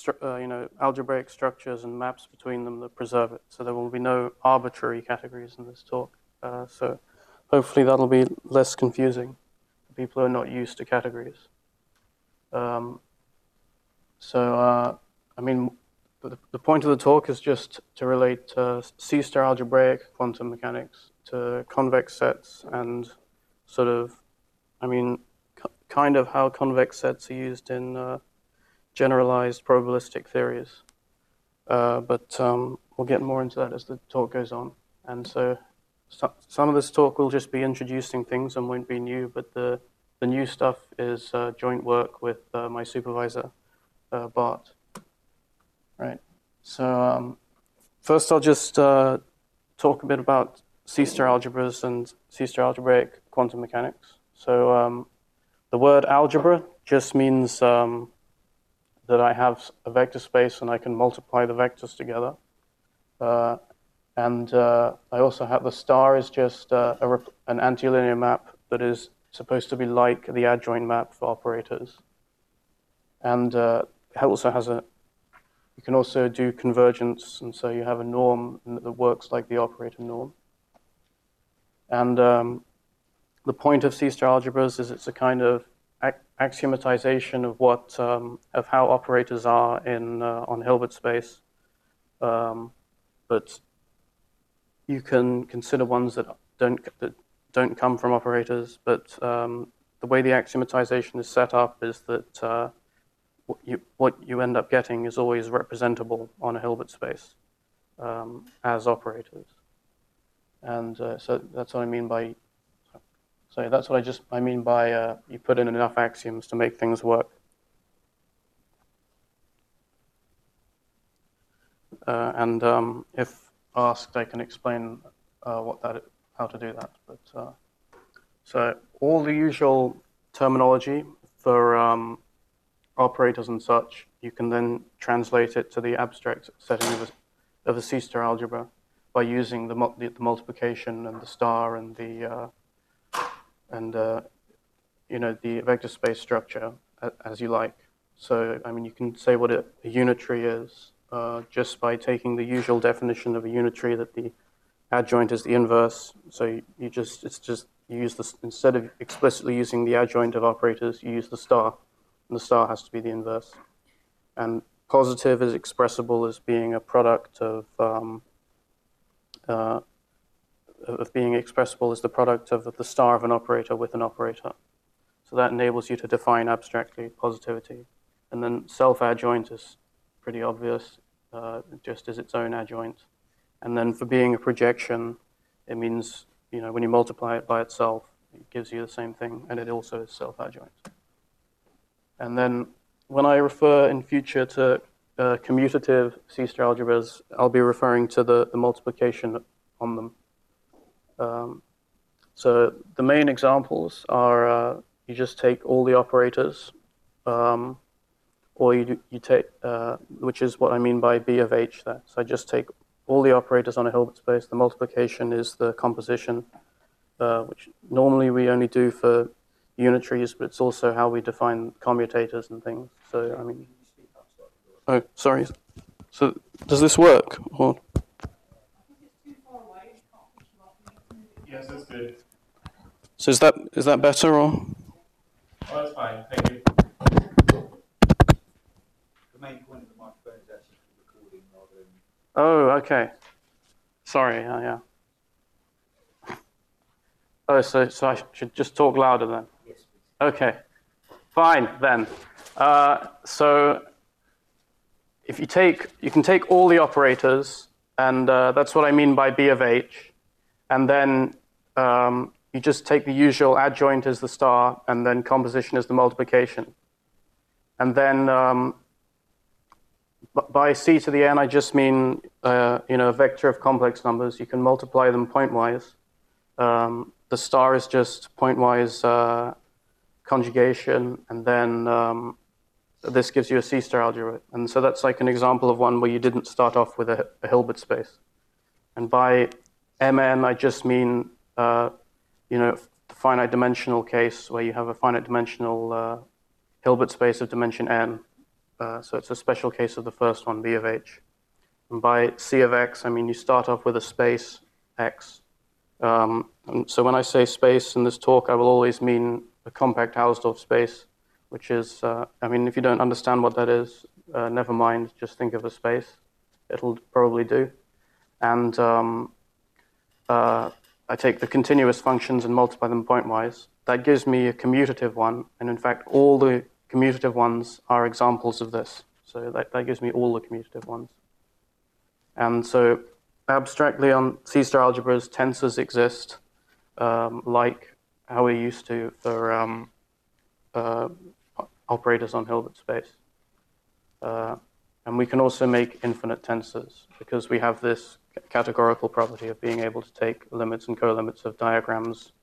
algebraic structures and maps between them that preserve it. So there will be no arbitrary categories in this talk. So hopefully that'll be less confusing for people who are not used to categories. The point of the talk is just to relate C-star algebraic quantum mechanics to convex sets and kind of how convex sets are used in generalized probabilistic theories. But we'll get more into that as the talk goes on. And so some of this talk will just be introducing things and won't be new, but the new stuff is joint work with my supervisor, Bart. Right. So first I'll just talk a bit about C-star algebras and C-star algebraic quantum mechanics. So the word algebra just means that I have a vector space and I can multiply the vectors together. And I also have the star is just an antilinear map that is supposed to be like the adjoint map for operators. And it also has you can also do convergence, and so you have a norm that works like the operator norm. And the point of C-star algebras is it's a kind of axiomatization of what of how operators are on Hilbert space, but you can consider ones that don't come from operators. But the way the axiomatization is set up is that what you end up getting is always representable on a Hilbert space as operators, and so that's what I mean by. So that's what I mean by you put in enough axioms to make things work. And if asked, I can explain how to do that. But so all the usual terminology for operators and such, you can then translate it to the abstract setting of a C-star algebra by using the multiplication and the star and the vector space structure as you like. So, I mean, you can say what a unitary is just by taking the usual definition of a unitary, that the adjoint is the inverse. So you use this, instead of explicitly using the adjoint of operators, you use the star, and the star has to be the inverse. And positive is expressible as being a product of being expressible as the product of the star of an operator with an operator. So that enables you to define abstractly positivity. And then self-adjoint is pretty obvious, just as its own adjoint. And then for being a projection, it means, when you multiply it by itself, it gives you the same thing, and it also is self-adjoint. And then when I refer in future to commutative C-star algebras, I'll be referring to the multiplication on them. So the main examples are you just take all the operators, or you take, which is what I mean by B of H there. So I just take all the operators on a Hilbert space. The multiplication is the composition, which normally we only do for unitaries, but it's also how we define commutators and things. So, I mean, oh, sorry. So does this work? Or? Yes, that's good. So is that better, or? Oh, that's fine. Thank you. The main point of the microphone is actually recording rather than... Oh, okay. Sorry, yeah. Oh, so I should just talk louder then? Yes, please. Okay, fine then. So if you can take all the operators, and that's what I mean by B of H, and then you just take the usual adjoint as the star, and then composition as the multiplication. And then by C to the n, I just mean a vector of complex numbers. You can multiply them pointwise. The star is just pointwise conjugation, and then this gives you a C-star algebra. And so that's like an example of one where you didn't start off with a Hilbert space. And by Mn, I just mean the finite dimensional case where you have a finite dimensional Hilbert space of dimension n. So it's a special case of the first one, B of h. And by C of x, I mean you start off with a space x. And so when I say space in this talk, I will always mean a compact Hausdorff space, which is, I mean, if you don't understand what that is, never mind, just think of a space. It'll probably do. And I take the continuous functions and multiply them pointwise. That gives me a commutative one, and in fact, all the commutative ones are examples of this. So that gives me all the commutative ones. And so abstractly on C-star algebras, tensors exist, like how we're used to for operators on Hilbert space. And we can also make infinite tensors because we have this categorical property of being able to take limits and colimits of diagrams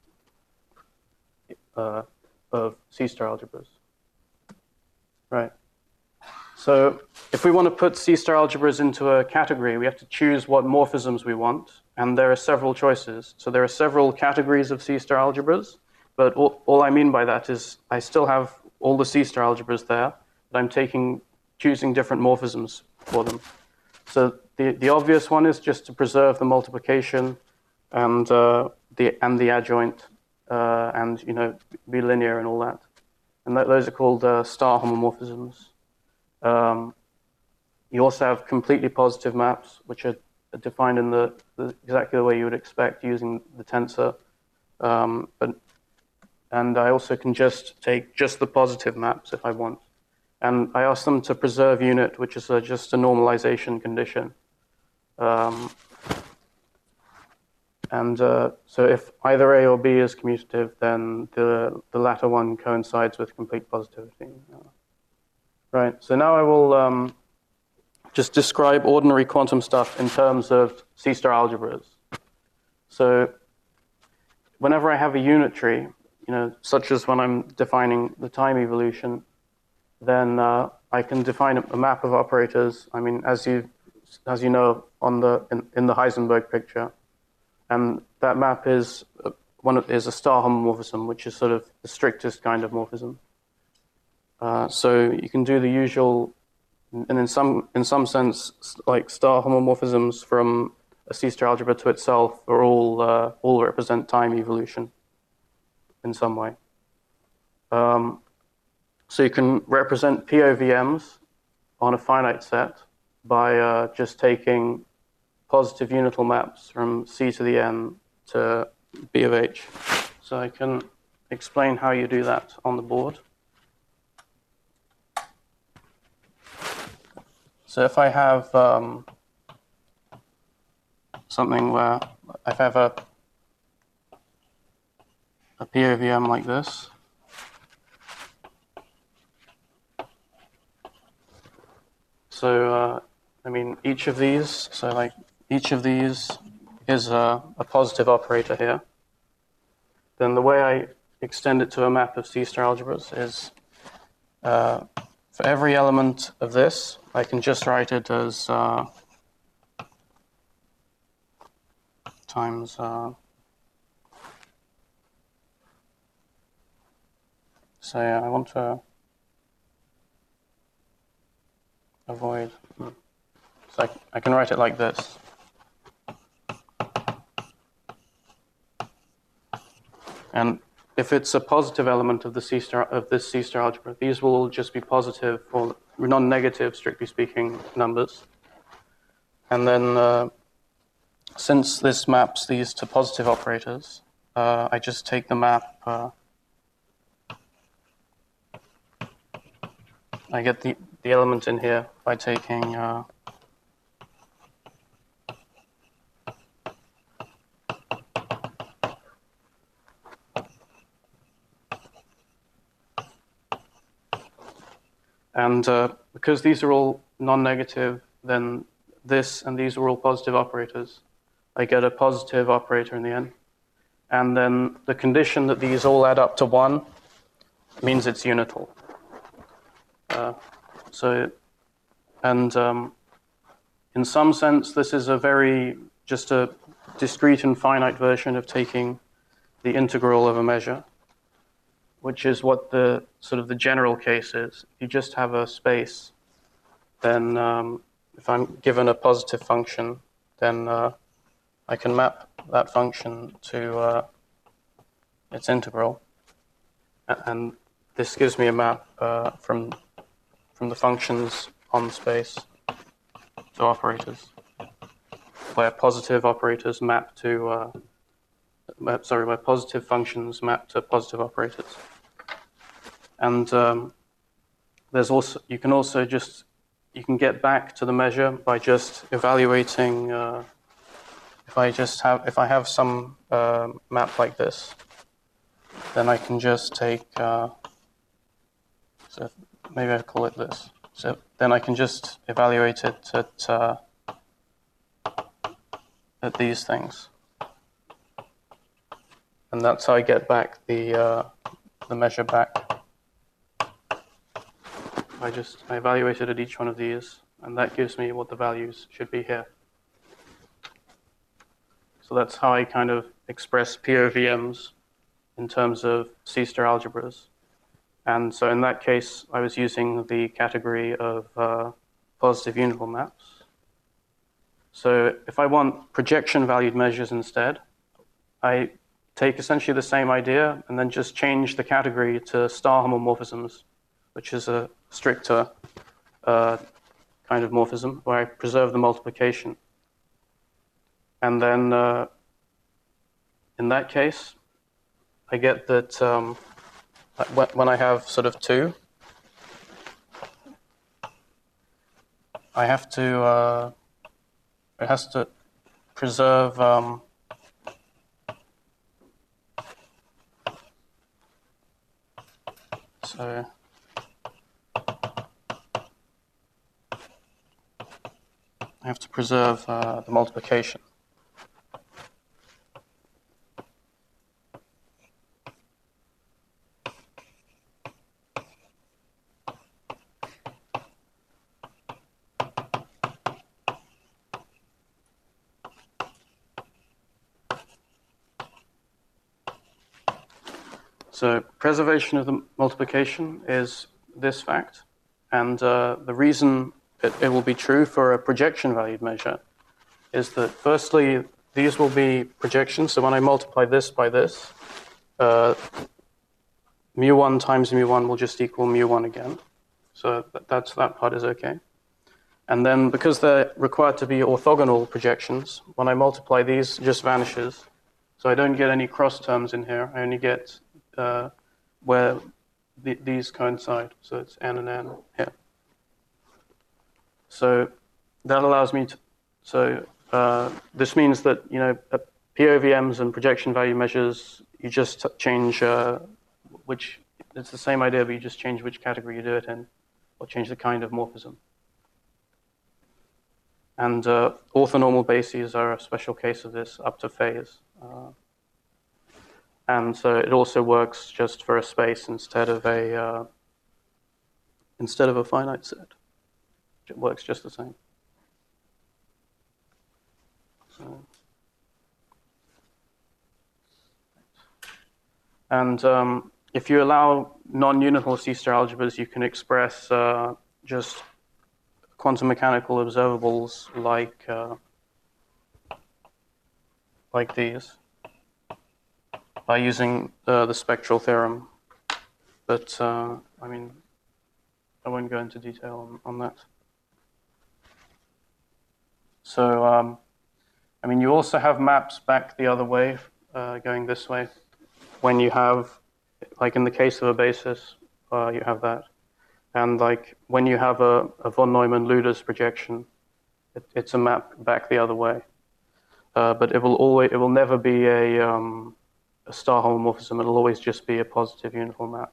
of C-star algebras. Right. So if we want to put C-star algebras into a category, we have to choose what morphisms we want, and there are several choices. So there are several categories of C-star algebras, but all I mean by that is I still have all the C-star algebras there, but I'm choosing different morphisms for them. So the obvious one is just to preserve the multiplication and the adjoint, and be linear and all that. And those are called star homomorphisms. You also have completely positive maps, which are defined in exactly the way you would expect using the tensor. And I also can just take just the positive maps if I want. And I ask them to preserve unit, which is just a normalization condition. So if either A or B is commutative, then the latter one coincides with complete positivity. Right, so now I will just describe ordinary quantum stuff in terms of C-star algebras. So whenever I have a unitary, such as when I'm defining the time evolution, then I can define a map of operators. I mean, as you know, in the Heisenberg picture, and that map is a star homomorphism, which is sort of the strictest kind of morphism. So you can do the usual, and in some sense, like star homomorphisms from a C-star algebra to itself are all represent time evolution in some way. So you can represent POVMs on a finite set by just taking positive unital maps from C to the N to B of H. So I can explain how you do that on the board. So if I have something where I have a POVM like this, so I mean each of these is a positive operator here. Then the way I extend it to a map of C-star algebras is for every element of this, I can just write it as times say I want to avoid, so I can write it like this. And if it's a positive element of this C-star algebra, these will all just be positive or non-negative, strictly speaking, numbers. And then since this maps these to positive operators, I just take the map. I get the element in here by taking and because these are all non-negative, then this and these are all positive operators. I get a positive operator in the end. And then the condition that these all add up to 1 means it's unital. In some sense, this is just a discrete and finite version of taking the integral of a measure, which is what the general case is. You just have a space then if I'm given a positive function, then I can map that function to its integral, and this gives me a map from the functions on space to operators, where positive operators map to where positive functions map to positive operators. And there's also you can get back to the measure by just evaluating. If I have some map like this, then I can just take. So maybe I call it this. So then I can just evaluate it at these things, and that's how I get back the measure back. I evaluate it at each one of these, and that gives me what the values should be here. So that's how I kind of express POVMs in terms of C-star algebras. And so in that case, I was using the category of positive uniform maps. So if I want projection-valued measures instead, I take essentially the same idea and then just change the category to star homomorphisms, which is a stricter kind of morphism, where I preserve the multiplication. And then in that case, I get that when I have sort of two, I have to, it has to preserve so I have to preserve the multiplication. So preservation of the multiplication is this fact, and the reason it will be true for a projection-valued measure is that firstly, these will be projections. So when I multiply this by this, mu1 times mu1 will just equal mu1 again. So that part is okay. And then because they're required to be orthogonal projections, when I multiply these, it just vanishes. So I don't get any cross terms in here. I only get where these coincide. So it's n and n here. So that allows me to, so this means that, you know, POVMs and projection value measures, you just change which, it's the same idea, but you just change which category you do it in, or change the kind of morphism. And orthonormal bases are a special case of this up to phase. And so it also works just for a space instead of a finite set. It works just the same. So, and if you allow non-uniform C-star algebras, you can express just quantum mechanical observables like these by using the spectral theorem. But I mean, I won't go into detail on that. So, I mean, you also have maps back the other way, going this way. When you have, like in the case of a basis, you have that. And like when you have a von Neumann-Luders projection, it's a map back the other way. But it will never be a star homomorphism. It'll always just be a positive uniform map.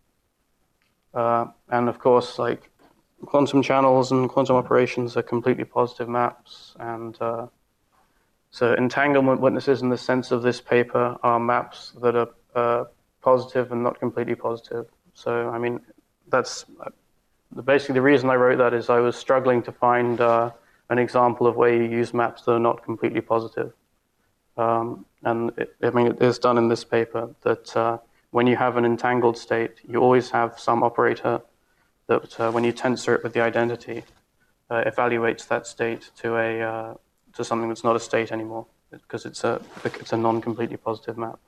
And of course, like quantum channels and quantum operations are completely positive maps. And so entanglement witnesses in the sense of this paper are maps that are positive and not completely positive. So, I mean, that's basically the reason I wrote that is I was struggling to find an example of where you use maps that are not completely positive. And I mean, it is done in this paper that when you have an entangled state, you always have some operator that when you tensor it with the identity, evaluates that state to something that's not a state anymore, because it's a non-completely positive map.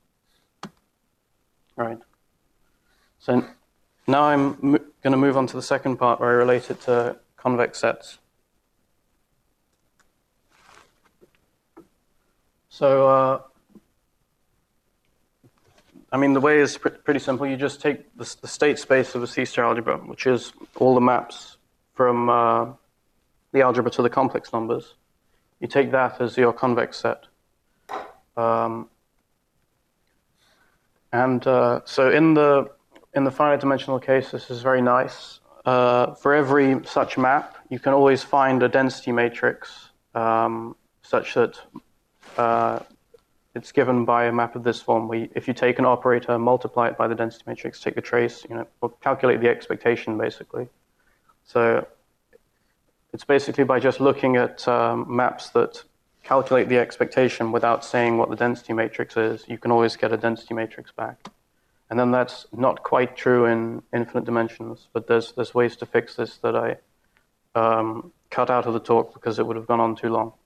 Right. So now I'm going to move on to the second part where I relate it to convex sets. So, I mean, the way is pretty simple. You just take the state space of a C-star algebra, which is all the maps from the algebra to the complex numbers. You take that as your convex set. So in the finite dimensional case, this is very nice. For every such map, you can always find a density matrix such that it's given by a map of this form. If you take an operator, multiply it by the density matrix, take the trace, or calculate the expectation, basically. So it's basically by just looking at maps that calculate the expectation without saying what the density matrix is, you can always get a density matrix back. And then that's not quite true in infinite dimensions, but there's ways to fix this that I cut out of the talk because it would have gone on too long.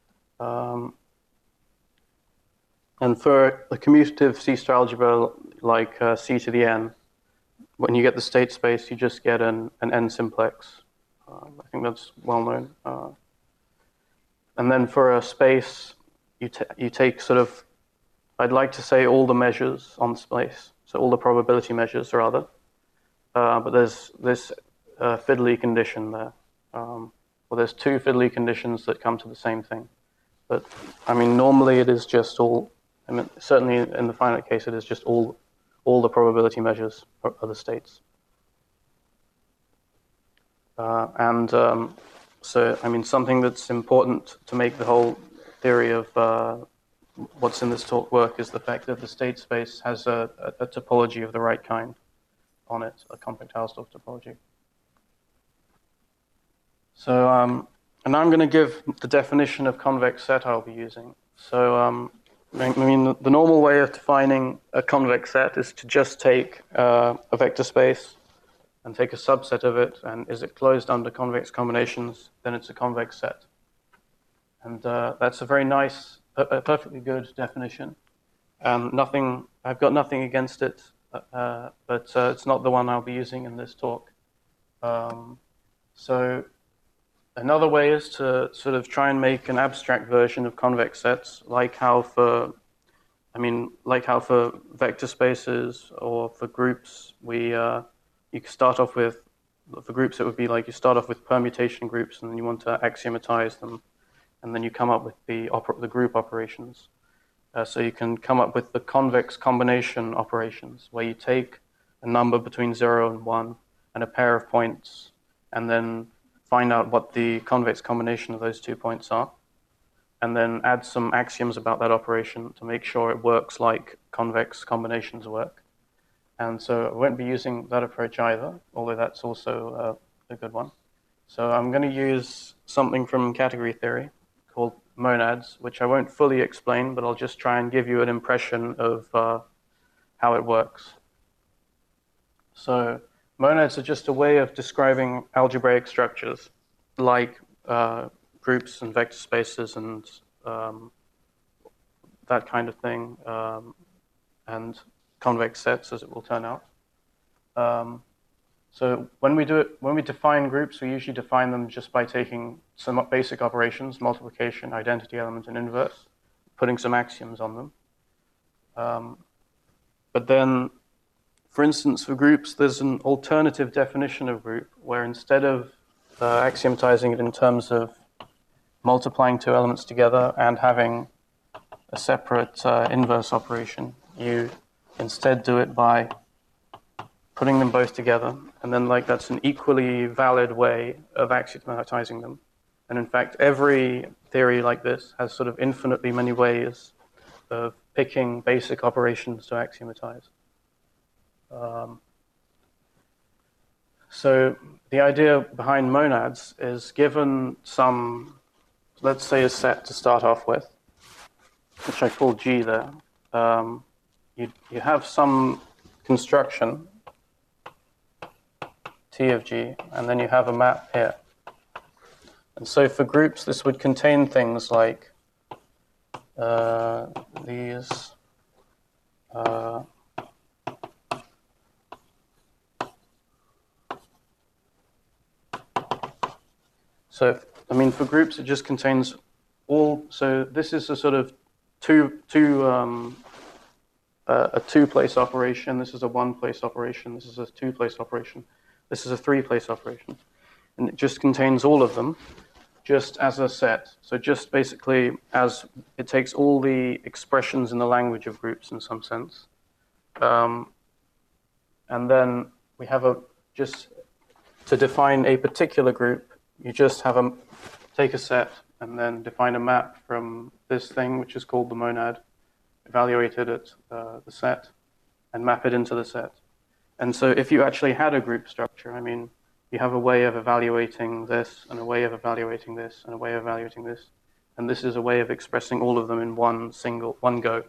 And for a commutative C-star algebra like C to the n, when you get the state space, you just get an n simplex. I think that's well known. And then for a space, you take sort of, I'd like to say all the measures on space, so all the probability measures rather. But there's this fiddly condition there. Well, there's two fiddly conditions that come to the same thing. But I mean, normally it is just all. I mean, certainly in the finite case, it is just all the probability measures are the states. So, I mean, something that's important to make the whole theory of what's in this talk work is the fact that the state space has a topology of the right kind on it, a compact Hausdorff topology. So, and now I'm going to give the definition of convex set I'll be using. So, I mean, the normal way of defining a convex set is to just take a vector space and take a subset of it, and is it closed under convex combinations, then it's a convex set. And that's a very nice, a perfectly good definition. I've got nothing against it, but it's not the one I'll be using in this talk. So another way is to sort of try and make an abstract version of convex sets, like how for vector spaces or for groups, you can start off with, for groups it would be like you start off with permutation groups and then you want to axiomatize them, and then you come up with the group operations. So you can come up with the convex combination operations, where you take a number between 0 and 1 and a pair of points, and then find out what the convex combination of those 2 points are, and then add some axioms about that operation to make sure it works like convex combinations work. And so I won't be using that approach either, although that's also a good one. So I'm going to use something from category theory called monads, which I won't fully explain, but I'll just try and give you an impression of how it works. So monads are just a way of describing algebraic structures, like groups and vector spaces and that kind of thing, and convex sets, as it will turn out. So when we define groups, we usually define them just by taking some basic operations, multiplication, identity element, and inverse, putting some axioms on them. But then, for instance, for groups, there's an alternative definition of group, where instead of axiomatizing it in terms of multiplying two elements together and having a separate inverse operation, you instead do it by putting them both together, and then that's an equally valid way of axiomatizing them. And in fact, every theory like this has sort of infinitely many ways of picking basic operations to axiomatize. So the idea behind monads is, given some, let's say, a set to start off with, which I call G there, you have some construction, T of G, and then you have a map here. And so for groups, this would contain things like these. So, I mean, for groups, it just contains all. So this is a sort of a two-place operation. This is a one-place operation. This is a two-place operation. This is a three-place operation. And it just contains all of them just as a set. So just basically as it takes all the expressions in the language of groups in some sense. And then we have just to define a particular group, you just have take a set and then define a map from this thing, which is called the monad, evaluate it at the set, and map it into the set. And so if you actually had a group structure, I mean, you have a way of evaluating this, and a way of evaluating this, and a way of evaluating this. And this is a way of expressing all of them in one go.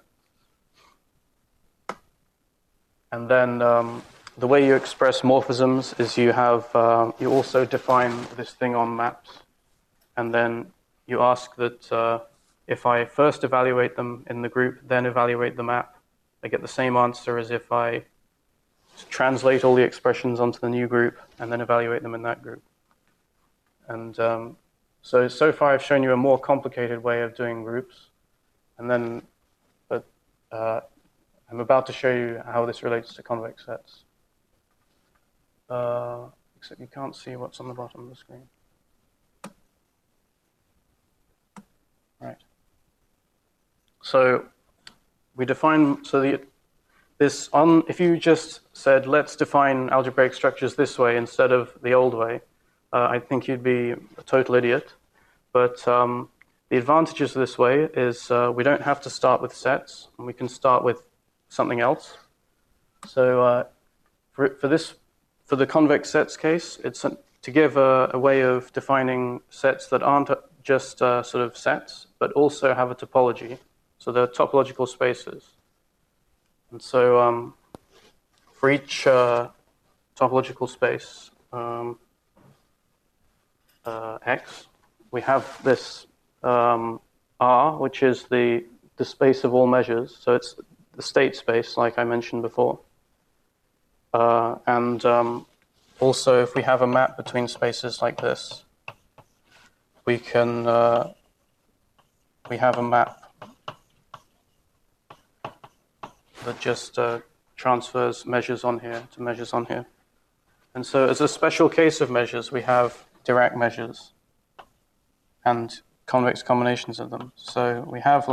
And then the way you express morphisms is you also define this thing on maps. And then you ask that if I first evaluate them in the group, then evaluate the map, I get the same answer as if I translate all the expressions onto the new group and then evaluate them in that group. And so far I've shown you a more complicated way of doing groups. And then, I'm about to show you how this relates to convex sets. Except you can't see what's on the bottom of the screen. Right. So we define, if you just said, let's define algebraic structures this way instead of the old way, I think you'd be a total idiot. But the advantages of this way is we don't have to start with sets, and we can start with something else. So for the convex sets case, it's to give a way of defining sets that aren't just sort of sets, but also have a topology. So they're topological spaces. And so for each topological space X, we have this R, which is the space of all measures. So it's the state space, like I mentioned before. And also, if we have a map between spaces like this, we have a map that just transfers measures on here to measures on here. And so as a special case of measures, we have Dirac measures and convex combinations of them. So we have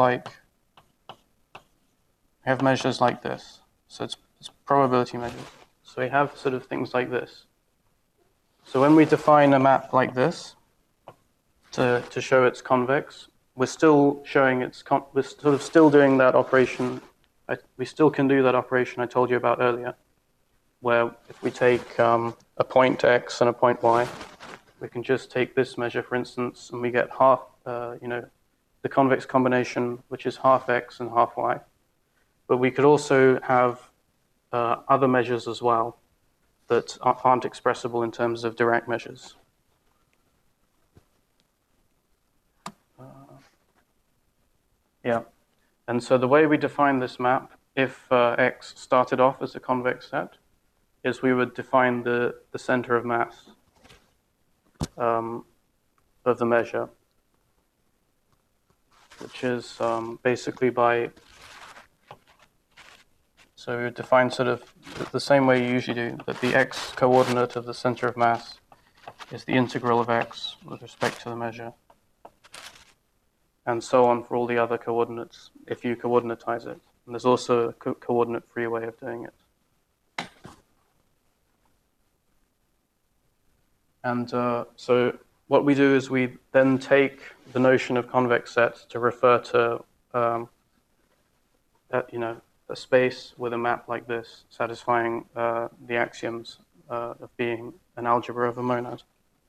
measures like this. So it's probability measures. So we have sort of things like this. So when we define a map like this to show it's convex, we're still showing we're sort of still doing that operation. We still can do that operation I told you about earlier, where if we take a point X and a point Y, we can just take this measure, for instance, and we get half, the convex combination, which is half X and half Y. But we could also have other measures as well that aren't expressible in terms of Dirac measures. Yeah. And so the way we define this map, if X started off as a convex set, is we would define the center of mass of the measure, which is basically so we would define sort of the same way you usually do, that the X coordinate of the center of mass is the integral of X with respect to the measure, and so on for all the other coordinates if you coordinatize it. And there's also a coordinate-free way of doing it. And so what we do is we then take the notion of convex sets to refer to a space with a map like this, satisfying the axioms of being an algebra of a monad.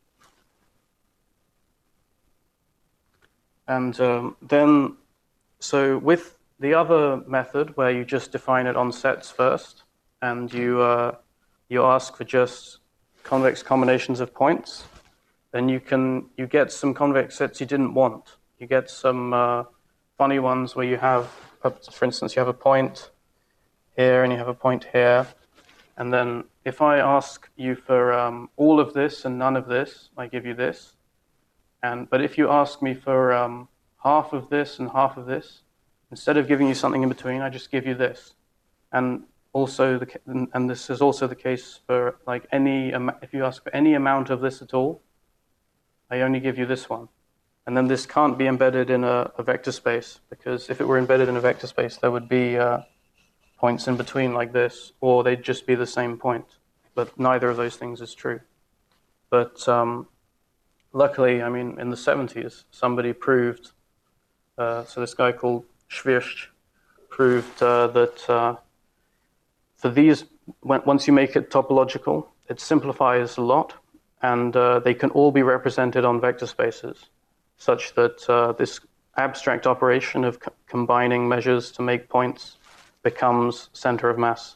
And then, so with the other method, where you just define it on sets first, and you ask for just convex combinations of points, then you get some convex sets you didn't want. You get some funny ones where you have, for instance, you have a point here and you have a point here, and then if I ask you for all of this and none of this, I give you this. But if you ask me for half of this and half of this, instead of giving you something in between, I just give you this. And also, this is also the case for like if you ask for any amount of this at all, I only give you this one. And then this can't be embedded in a vector space, because if it were embedded in a vector space, there would be points in between like this, or they'd just be the same point. But neither of those things is true. But luckily, I mean, in the 70s, somebody proved, so this guy called Schwirch proved that for these, once you make it topological, it simplifies a lot, and they can all be represented on vector spaces, such that this abstract operation of combining measures to make points becomes center of mass.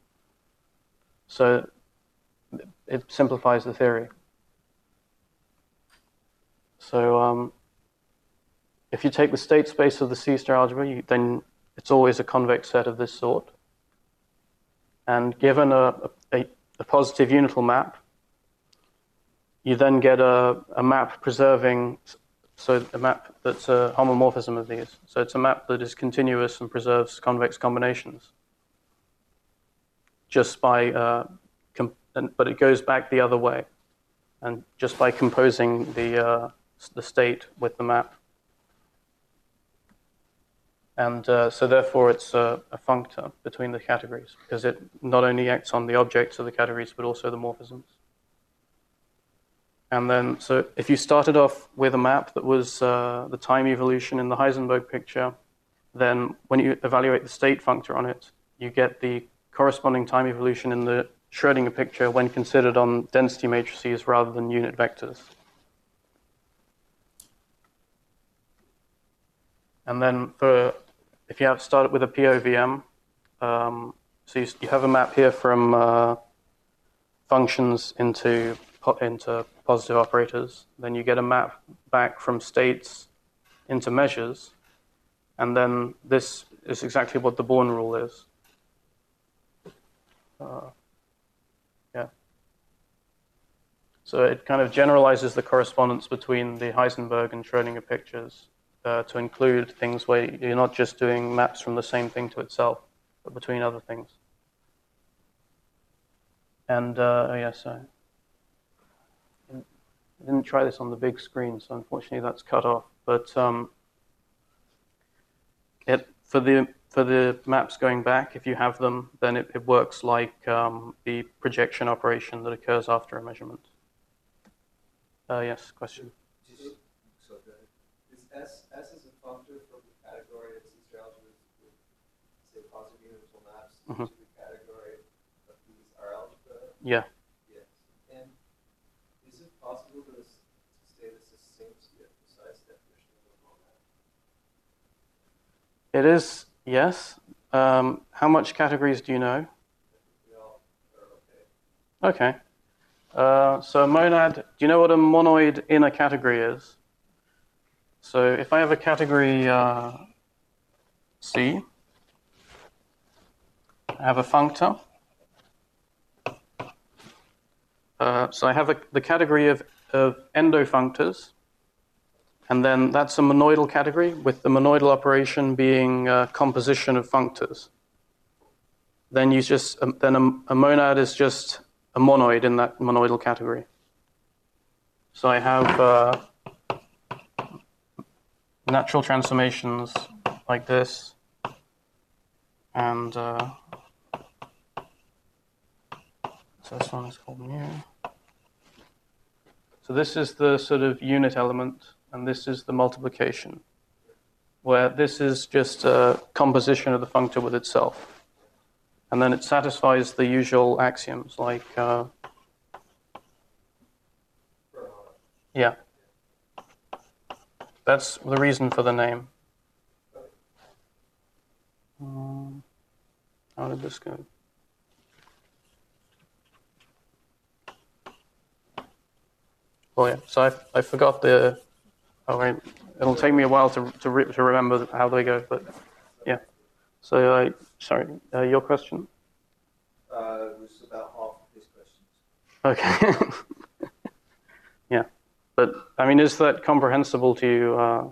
So it simplifies the theory. So if you take the state space of the C-star algebra, then it's always a convex set of this sort. And given a positive unital map, you then get a map preserving, so a map that's a homomorphism of these. So it's a map that is continuous and preserves convex combinations. Just by, but it goes back the other way, and just by composing the state with the map. And so therefore it's a functor between the categories, because it not only acts on the objects of the categories, but also the morphisms. And then, so if you started off with a map that was the time evolution in the Heisenberg picture, then when you evaluate the state functor on it, you get the corresponding time evolution in the Schrödinger picture when considered on density matrices rather than unit vectors. And then if you have started with a POVM, so you have a map here from functions into positive operators, then you get a map back from states into measures, and then this is exactly what the Born rule is. Yeah. So it kind of generalizes the correspondence between the Heisenberg and Schrödinger pictures to include things where you're not just doing maps from the same thing to itself, but between other things. And yes, I didn't try this on the big screen, so unfortunately that's cut off. But for the maps going back, if you have them, then it works like the projection operation that occurs after a measurement. Yes, question. S is a functor from the category of C-star algebras with, say, positive unital maps to the category of these R algebra? Yeah. Yes. And is it possible to say this is succinct yet precise definition of a monad? It is, yes. How much categories do you know? I think we all are okay. Okay. So a monad, do you know what a monoid in a category is? So if I have a category C, I have a functor. So I have the category of endofunctors, and then that's a monoidal category, with the monoidal operation being composition of functors. Then a monad is just a monoid in that monoidal category. So I have natural transformations like this, and so this one is called mu. So this is the sort of unit element, and this is the multiplication, where this is just a composition of the functor with itself. And then it satisfies the usual axioms, like, yeah. That's the reason for the name. How did this go? Oh yeah. So I forgot the. Oh wait, it'll take me a while to remember how they go, but yeah. So sorry, your question. Was about half of his questions. Okay. Yeah, but I mean, is that comprehensible to you?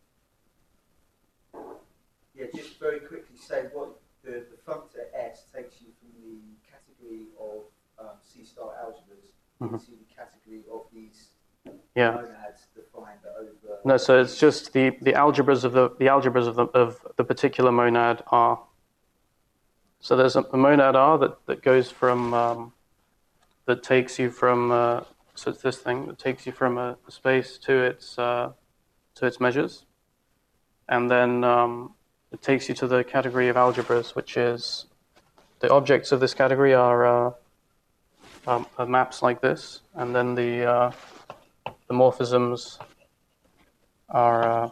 Yeah, just very quickly say what the functor S takes you from the category of C-star algebras into the category of these Yeah. monads defined over. No, so it's just the algebras of the algebras of the particular monad R. So there's a monad R that goes from that takes you from so it's this thing that takes you from a space to its measures, and then it takes you to the category of algebras, which is the objects of this category are maps like this, and then the morphisms are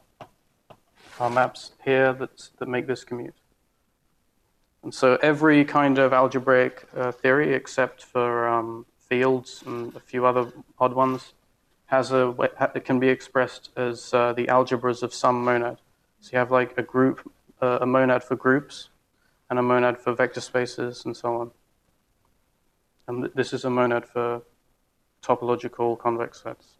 maps here that make this commute. And so every kind of algebraic theory, except for fields and a few other odd ones, it can be expressed as the algebras of some monad. So you have like a group, a monad for groups, and a monad for vector spaces, and so on. And this is a monad for topological convex sets.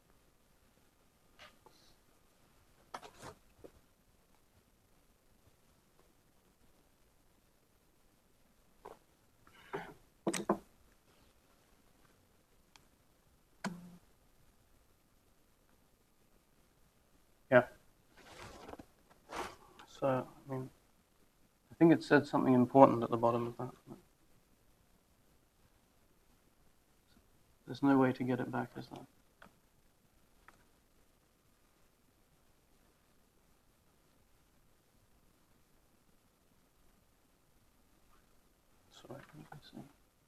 Yeah. So, I mean, I think it said something important at the bottom of that. There's no way to get it back, is there? Sorry, let me see.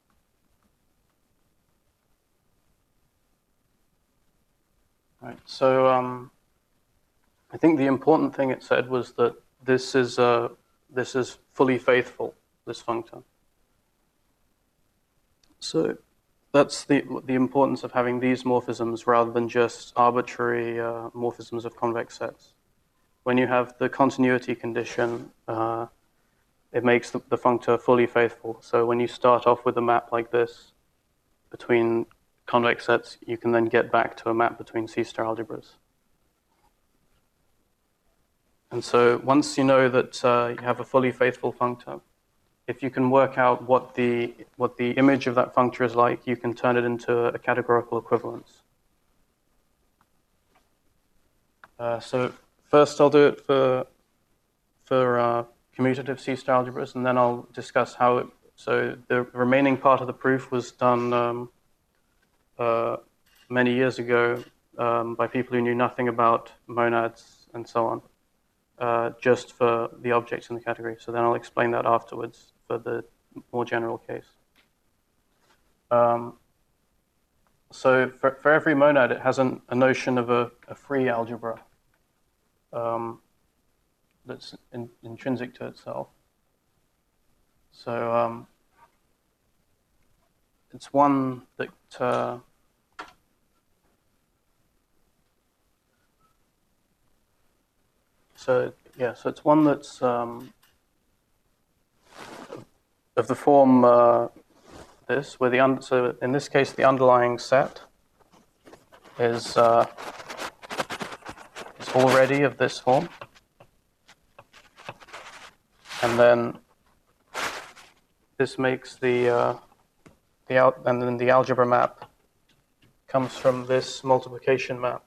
Right. So I think the important thing it said was that this is fully faithful, this functor. So that's the importance of having these morphisms rather than just arbitrary morphisms of convex sets. When you have the continuity condition, it makes the functor fully faithful. So when you start off with a map like this between convex sets, you can then get back to a map between C-star algebras. And so once you know that you have a fully faithful functor, if you can work out what the image of that functor is like, you can turn it into a categorical equivalence. So first I'll do it for commutative C-star algebras, and then I'll discuss how it. So the remaining part of the proof was done many years ago by people who knew nothing about monads and so on, just for the objects in the category. So then I'll explain that afterwards for the more general case. So for every monad, it has a notion of a free algebra that's intrinsic to itself. So it's one that so it's one that's of the form this, where so in this case the underlying set is already of this form, and then this makes and then the algebra map comes from this multiplication map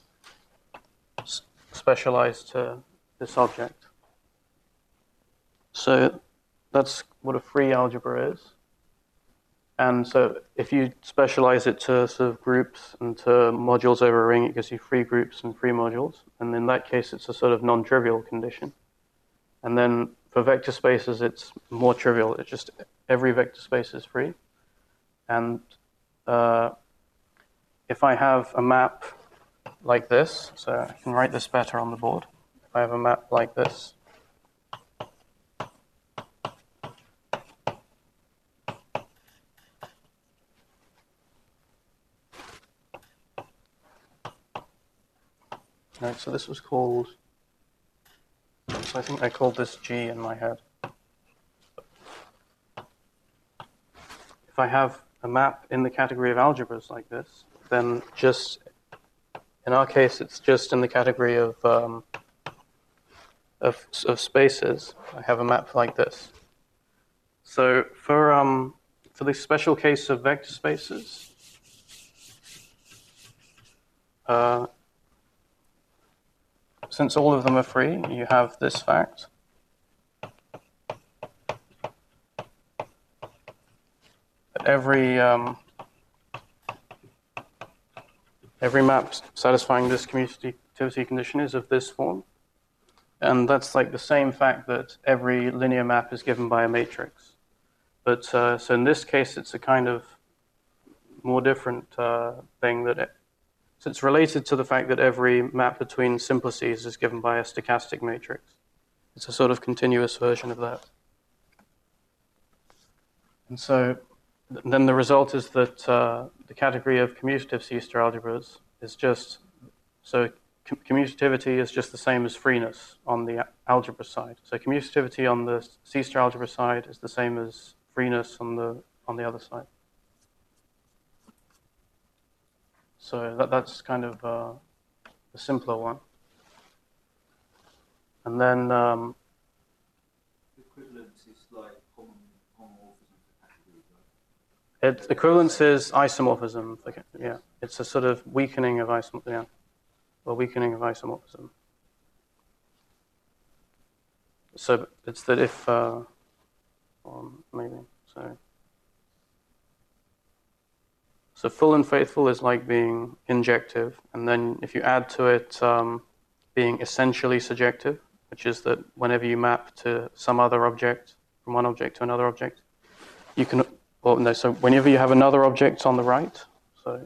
specialized to this object. So that's what a free algebra is. And so if you specialize it to sort of groups and to modules over a ring, it gives you free groups and free modules. And in that case, it's a sort of non-trivial condition. And then for vector spaces, it's more trivial. It's just every vector space is free. And if I have a map like this, so I can write this better on the board. If I have a map like this, No, so this was called, so I think I called this G in my head. If I have a map in the category of algebras like this, then just, in our case, it's just in the category of spaces. I have a map like this. So for the special case of vector spaces, since all of them are free, you have this fact. That every map satisfying this commutativity condition is of this form. And that's like the same fact that every linear map is given by a matrix. But so in this case, it's a kind of more different thing that so it's related to the fact that every map between simplices is given by a stochastic matrix. It's a sort of continuous version of that. And so then the result is that the category of commutative C-star algebras is just, so commutativity is just the same as freeness on the algebra side. So commutativity on the C-star algebra side is the same as freeness on the other side. So that's kind of a simpler one. And then Equivalence is like homomorphism for categories, right? equivalence is isomorphism. Okay, yeah, it's a sort of weakening of isomorphism. Yeah, weakening of isomorphism. So it's that if maybe so. So full and faithful is like being injective, and then if you add to it being essentially surjective, which is that whenever you map to some other object, from one object to another object, you can, well, no, so whenever you have another object on the right, so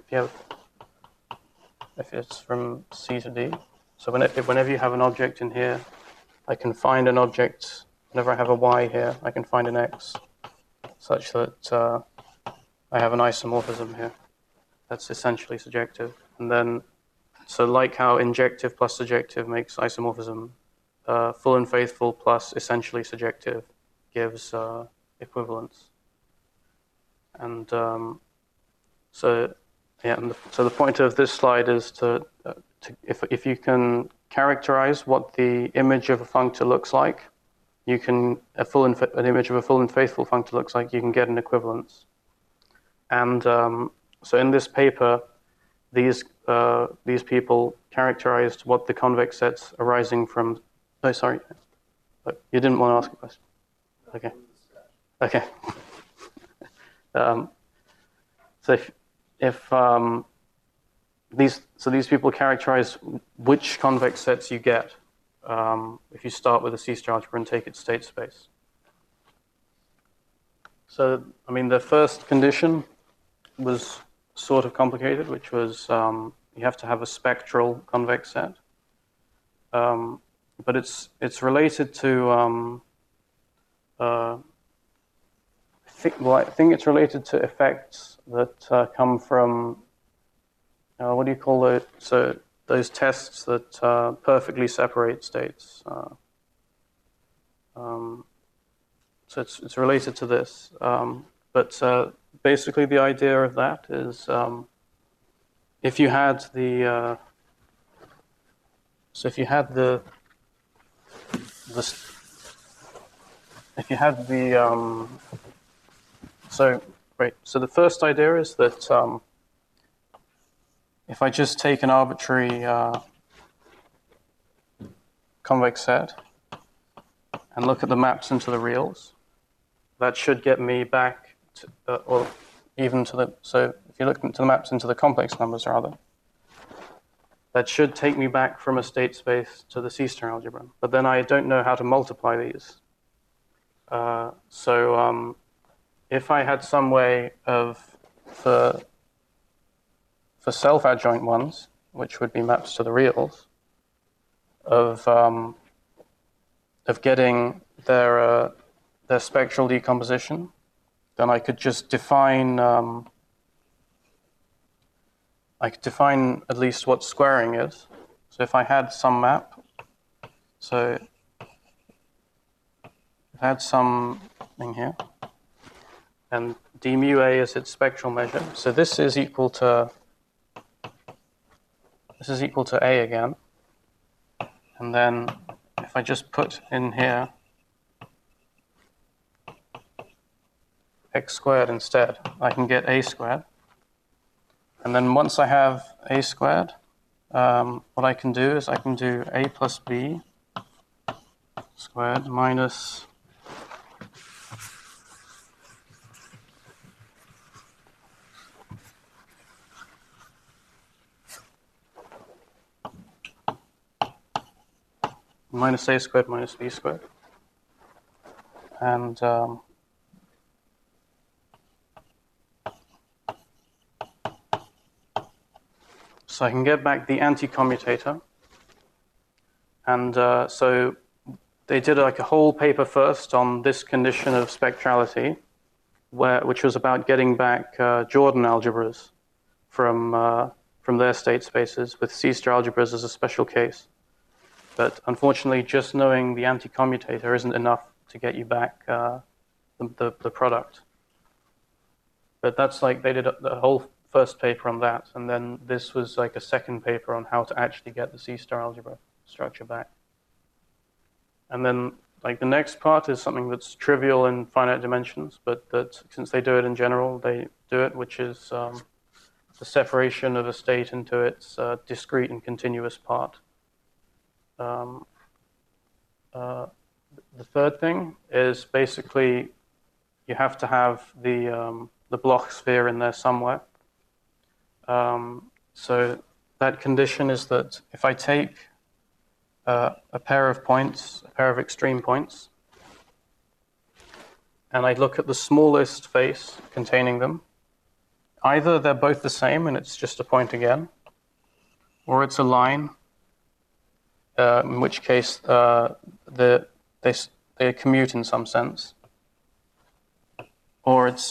if it's from C to D, so whenever you have an object in here, I can find an object, whenever I have a Y here, I can find an X, such that I have an isomorphism here. That's essentially surjective. And then, so like how injective plus surjective makes isomorphism, full and faithful plus essentially surjective gives equivalence. And so the point of this slide is to if you can characterize what the image of a functor looks like, you can an image of a full and faithful functor looks like, you can get an equivalence. And so in this paper, these people characterized what the convex sets arising from. Oh, sorry, you didn't want to ask a question. Okay. Okay. So if these people characterize which convex sets you get if you start with a C-star algebra and take its state space. So I mean, the first condition was sort of complicated, which was you have to have a spectral convex set, but it's related to I think it's related to effects that come from what do you call it? So those tests that perfectly separate states. So it's related to this, but basically the idea of that is if you had the So the first idea is that if I just take an arbitrary convex set and look at the maps into the reals, that should get me back to, or even to the, so if you look into the maps into the complex numbers rather, that should take me back from a state space to the C-star algebra. But then I don't know how to multiply these. If I had some way of, for self-adjoint ones, which would be maps to the reals, of getting their spectral decomposition, then I could just define at least what squaring is. So if I had some map, so if I had something here, and d mu a is its spectral measure, so this is equal to a again, and then if I just put in here x squared instead, I can get a squared. And then once I have a squared, what I can do is I can do a plus b squared minus a squared minus b squared. And so I can get back the anti-commutator. And so they did like a whole paper first on this condition of spectrality, which was about getting back Jordan algebras from their state spaces, with C-star algebras as a special case. But unfortunately, just knowing the anti-commutator isn't enough to get you back the product. But that's like, they did the whole first paper on that, and then this was like a second paper on how to actually get the C-star algebra structure back. And then like the next part is something that's trivial in finite dimensions, but that since they do it in general, they do it, which is the separation of a state into its discrete and continuous part. The third thing is basically you have to have the Bloch sphere in there somewhere. So that condition is that if I take a pair of points, a pair of extreme points, and I look at the smallest face containing them, either they're both the same and it's just a point again, or it's a line, in which case they commute in some sense, or it's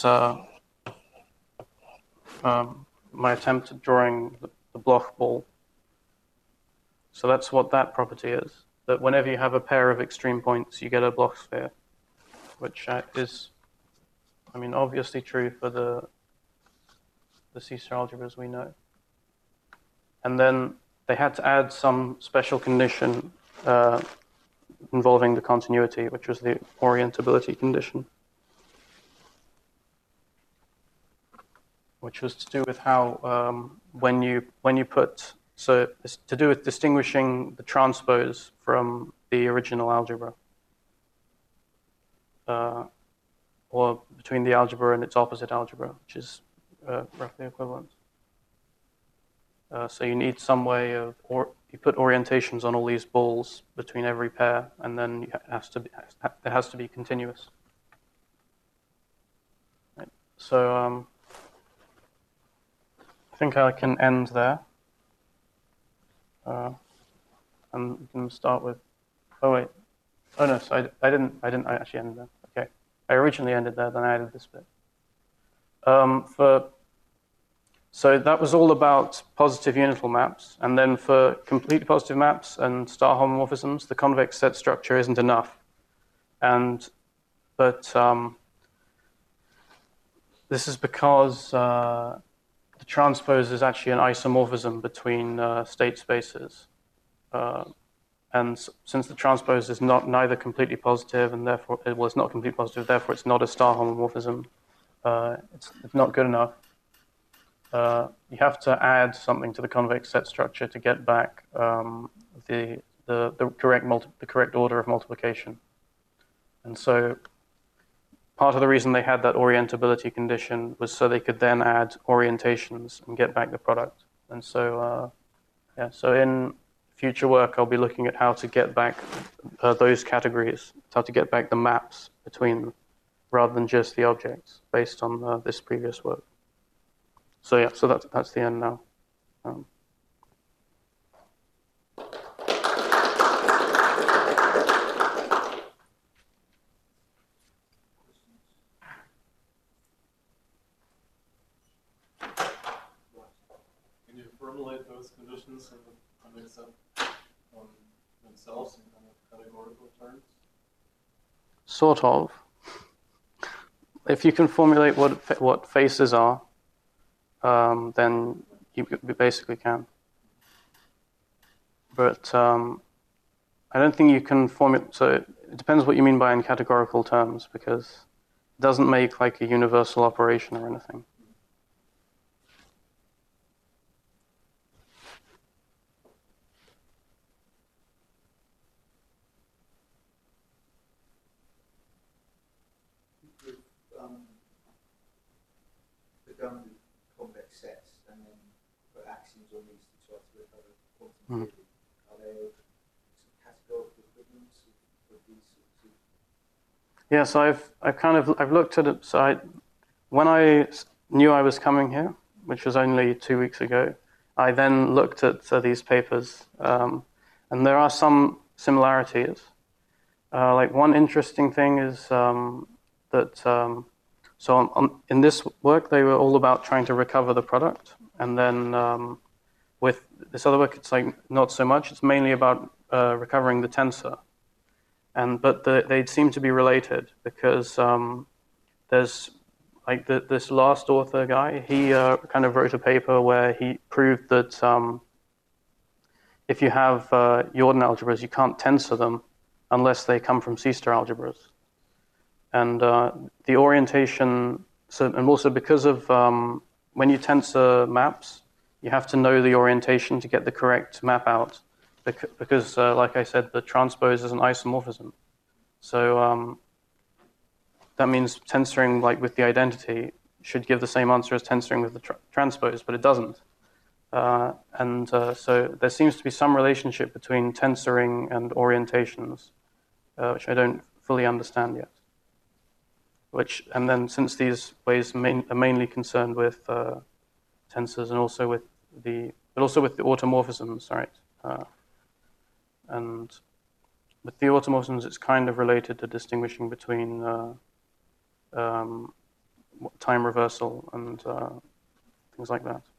my attempt at drawing the Bloch ball. So that's what that property is, that whenever you have a pair of extreme points, you get a Bloch sphere, which is, I mean, obviously true for the C-star algebras we know. And then they had to add some special condition involving the continuity, which was the orientability condition, which was to do with how when you put, so it's to do with distinguishing the transpose from the original algebra, or between the algebra and its opposite algebra, which is roughly equivalent. So you need some way of, or you put orientations on all these balls between every pair, and then it has to be continuous. Right. So I think I can end there, and we can start with. Oh wait, oh no, so I didn't actually end there. Okay, I originally ended there, then I added this bit. So that was all about positive unital maps, and then for completely positive maps and star homomorphisms, the convex set structure isn't enough. But this is because the transpose is actually an isomorphism between state spaces, and since the transpose is neither completely positive and therefore it's not completely positive, therefore it's not a star homomorphism. It's not good enough. You have to add something to the convex set structure to get back the correct order of multiplication. And so part of the reason they had that orientability condition was so they could then add orientations and get back the product. And so so in future work I'll be looking at how to get back those categories, how to get back the maps between them, rather than just the objects, based on this previous work. So yeah, so that's the end now. Can you formulate those conditions in the convex set themselves in kind of categorical terms? Sort of. If you can formulate what faces are, then you basically can. But I don't think you can formulate. So it depends what you mean by in categorical terms, because it doesn't make like a universal operation or anything. Begun with convex sets and then put axioms on these to try to recover quantum theory. Are there some categorical equivalents of these sorts of? Yes, I've looked at it. So when I knew I was coming here, which was only 2 weeks ago, I then looked at these papers, and there are some similarities. Like one interesting thing is that. So in this work, they were all about trying to recover the product. And then with this other work, it's like not so much. It's mainly about recovering the tensor. But they seem to be related because there's like this last author guy, he kind of wrote a paper where he proved that if you have Jordan algebras, you can't tensor them unless they come from C-star algebras. And the orientation, and also because of when you tensor maps, you have to know the orientation to get the correct map out, because like I said, the transpose is an isomorphism. So that means tensoring like with the identity should give the same answer as tensoring with the transpose, but it doesn't. So there seems to be some relationship between tensoring and orientations, which I don't fully understand yet. And then since these ways are mainly concerned with tensors and also with the automorphisms, right? And with the automorphisms, it's kind of related to distinguishing between time reversal and things like that.